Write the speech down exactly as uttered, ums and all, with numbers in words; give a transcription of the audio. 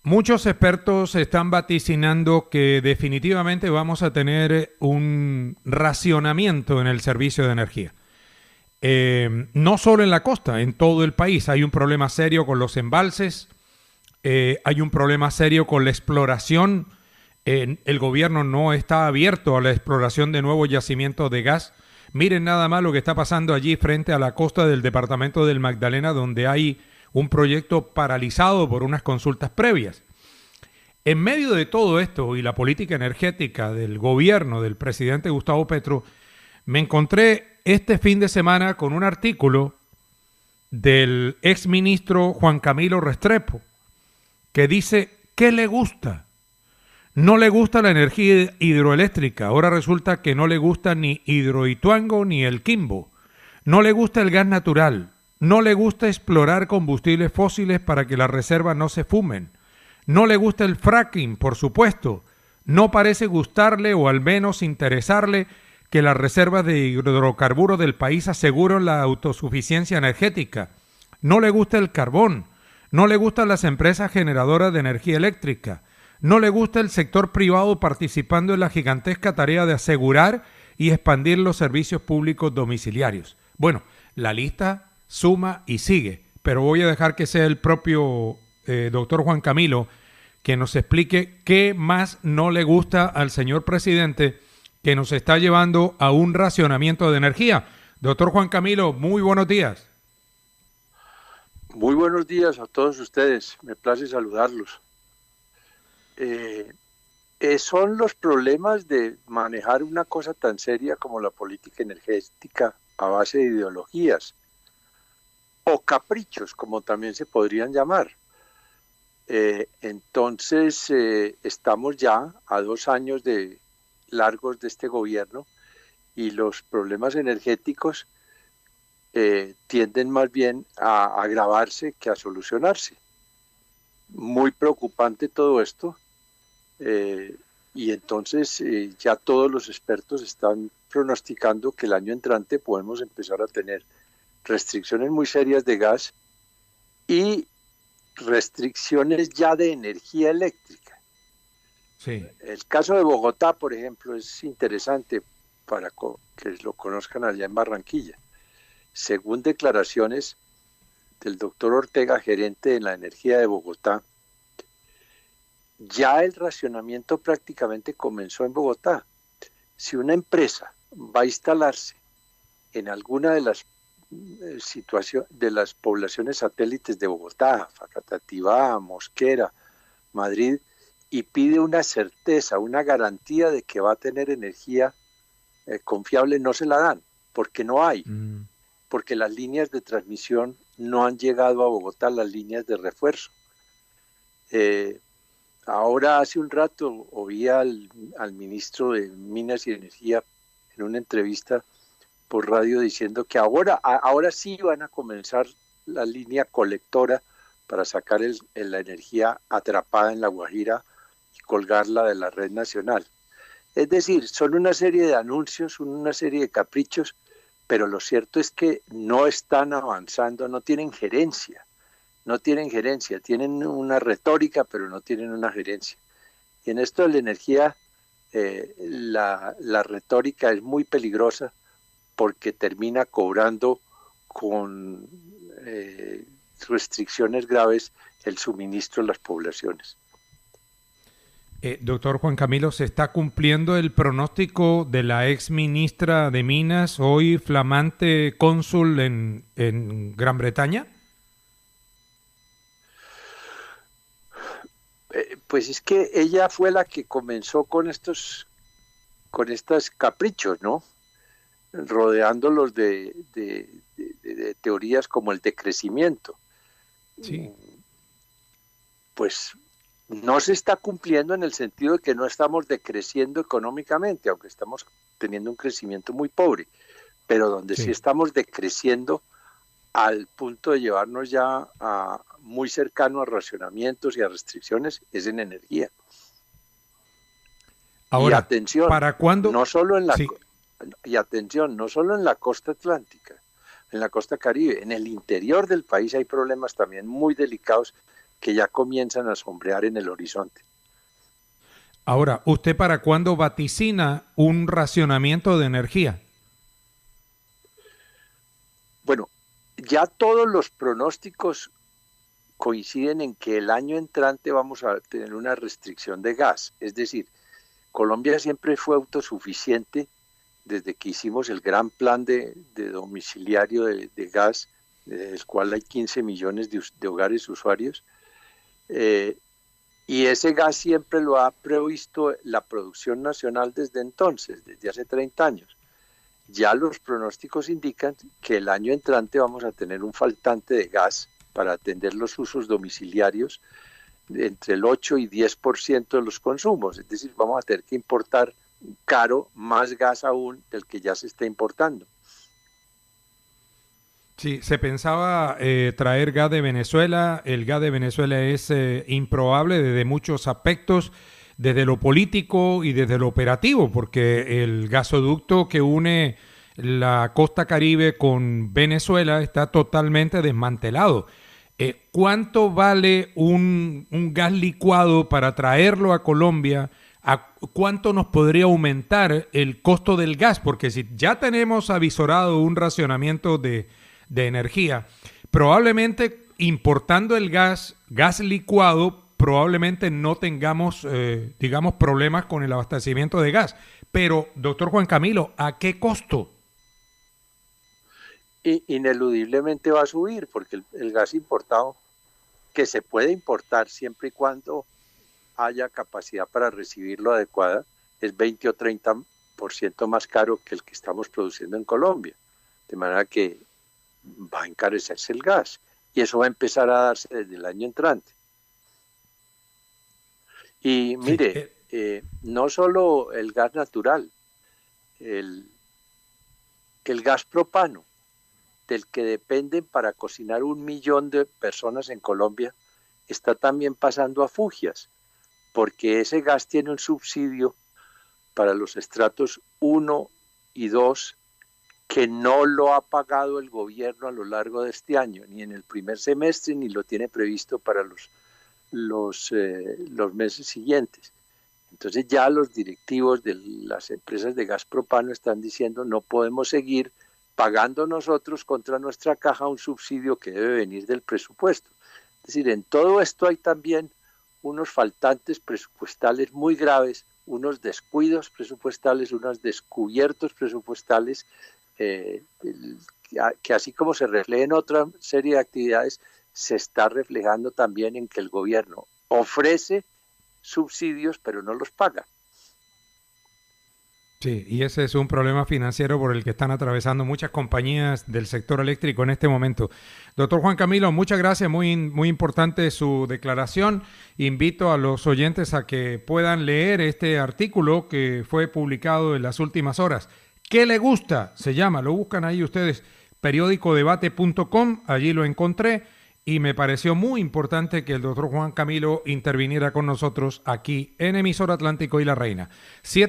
Muchos expertos están vaticinando que definitivamente vamos a tener un racionamiento en el servicio de energía. Eh, no solo en la costa, en todo el país hay un problema serio con los embalses, eh, hay un problema serio con la exploración. Eh, el gobierno no está abierto a la exploración de nuevos yacimientos de gas. Miren nada más lo que está pasando allí frente a la costa del departamento del Magdalena, donde hay un proyecto paralizado por unas consultas previas. En medio de todo esto y la política energética del gobierno del presidente Gustavo Petro, me encontré este fin de semana con un artículo del exministro Juan Camilo Restrepo que dice ¿qué le gusta? No le gusta la energía hidroeléctrica, ahora resulta que no le gusta ni Hidroituango ni el Quimbo, no le gusta el gas natural, no le gusta explorar combustibles fósiles para que las reservas no se fumen, no le gusta el fracking, por supuesto, no parece gustarle o al menos interesarle que las reservas de hidrocarburos del país aseguren la autosuficiencia energética, no le gusta el carbón, no le gustan las empresas generadoras de energía eléctrica, no le gusta el sector privado participando en la gigantesca tarea de asegurar y expandir los servicios públicos domiciliarios. Bueno, la lista suma y sigue, pero voy a dejar que sea el propio eh, doctor Juan Camilo que nos explique qué más no le gusta al señor presidente que nos está llevando a un racionamiento de energía. Doctor Juan Camilo, muy buenos días. Muy buenos días a todos ustedes, me place saludarlos. Eh, eh, son los problemas de manejar una cosa tan seria como la política energética a base de ideologías o caprichos, como también se podrían llamar. Eh, entonces, eh, estamos ya a dos años de largos de este gobierno y los problemas energéticos eh, tienden más bien a agravarse que a solucionarse. Muy preocupante todo esto. Eh, y entonces eh, ya todos los expertos están pronosticando que el año entrante podemos empezar a tener restricciones muy serias de gas y restricciones ya de energía eléctrica. Sí. El caso de Bogotá, por ejemplo, es interesante para que lo conozcan allá en Barranquilla. Según declaraciones del doctor Ortega, gerente de la energía de Bogotá, ya el racionamiento prácticamente comenzó en Bogotá. Si una empresa va a instalarse en alguna de las eh, situaciones de las poblaciones satélites de Bogotá, Facatativá, Mosquera, Madrid, y pide una certeza, una garantía de que va a tener energía eh, confiable, no se la dan, porque no hay, mm. porque las líneas de transmisión no han llegado a Bogotá, las líneas de refuerzo. Eh, Ahora, hace un rato, oí al, al ministro de Minas y Energía en una entrevista por radio diciendo que ahora, a, ahora sí van a comenzar la línea colectora para sacar el, el, la energía atrapada en La Guajira y colgarla de la red nacional. Es decir, son una serie de anuncios, son una serie de caprichos, pero lo cierto es que no están avanzando, no tienen gerencia. No tienen gerencia, tienen una retórica, pero no tienen una gerencia. Y en esto de la energía, eh, la, la retórica es muy peligrosa porque termina cobrando con eh, restricciones graves el suministro a las poblaciones. Eh, doctor Juan Camilo, ¿se está cumpliendo el pronóstico de la ex ministra de Minas, hoy flamante cónsul en, en Gran Bretaña? Pues es que ella fue la que comenzó con estos, con estos caprichos, ¿no? Rodeándolos de, de, de, de teorías como el decrecimiento. Sí. Pues no se está cumpliendo en el sentido de que no estamos decreciendo económicamente, aunque estamos teniendo un crecimiento muy pobre, pero donde sí, sí estamos decreciendo al punto de llevarnos ya a muy cercano a racionamientos y a restricciones es en energía. Ahora, y atención, ¿para cuándo? No solo en la sí. y atención, no solo en la costa atlántica, en la costa caribe, en el interior del país hay problemas también muy delicados que ya comienzan a sombrear en el horizonte. Ahora, ¿usted para cuándo vaticina un racionamiento de energía? Bueno, ya todos los pronósticos coinciden en que el año entrante vamos a tener una restricción de gas. Es decir, Colombia siempre fue autosuficiente desde que hicimos el gran plan de, de domiciliario de, de gas, del cual hay quince millones de, de hogares usuarios. Eh, y ese gas siempre lo ha previsto la producción nacional desde entonces, desde hace treinta años. Ya los pronósticos indican que el año entrante vamos a tener un faltante de gas para atender los usos domiciliarios de entre el ocho y diez por ciento de los consumos. Es decir, vamos a tener que importar caro más gas aún del que ya se está importando. Sí, se pensaba eh, traer gas de Venezuela. El gas de Venezuela es eh, improbable desde muchos aspectos, desde lo político y desde lo operativo, porque el gasoducto que une la costa Caribe con Venezuela está totalmente desmantelado. Eh, ¿Cuánto vale un, un gas licuado para traerlo a Colombia? ¿A cuánto nos podría aumentar el costo del gas? Porque si ya tenemos avisorado un racionamiento de, de energía, probablemente importando el gas, gas licuado, probablemente no tengamos, eh, digamos, problemas con el abastecimiento de gas. Pero, doctor Juan Camilo, ¿a qué costo? Y ineludiblemente va a subir, porque el, el gas importado, que se puede importar siempre y cuando haya capacidad para recibirlo adecuada, es veinte o treinta por ciento más caro que el que estamos produciendo en Colombia. De manera que va a encarecerse el gas. Y eso va a empezar a darse desde el año entrante. Y mire, sí, eh, eh, no solo el gas natural, el, el gas propano, del que dependen para cocinar un millón de personas en Colombia, está también pasando a fugias, porque ese gas tiene un subsidio para los estratos uno y dos que no lo ha pagado el gobierno a lo largo de este año, ni en el primer semestre, ni lo tiene previsto para los, los, eh, los meses siguientes. Entonces ya los directivos de las empresas de gas propano están diciendo no podemos seguir pagando nosotros contra nuestra caja un subsidio que debe venir del presupuesto. Es decir, en todo esto hay también unos faltantes presupuestales muy graves, unos descuidos presupuestales, unos descubiertos presupuestales, eh, que así como se refleja en otra serie de actividades, se está reflejando también en que el gobierno ofrece subsidios pero no los paga. Sí, y ese es un problema financiero por el que están atravesando muchas compañías del sector eléctrico en este momento. Doctor Juan Camilo, muchas gracias, muy, muy importante su declaración. Invito a los oyentes a que puedan leer este artículo que fue publicado en las últimas horas. ¿Qué le gusta? Se llama, lo buscan ahí ustedes, periódico debate punto com, allí lo encontré. Y me pareció muy importante que el doctor Juan Camilo interviniera con nosotros aquí en Emisora Atlántico y La Reina. Siete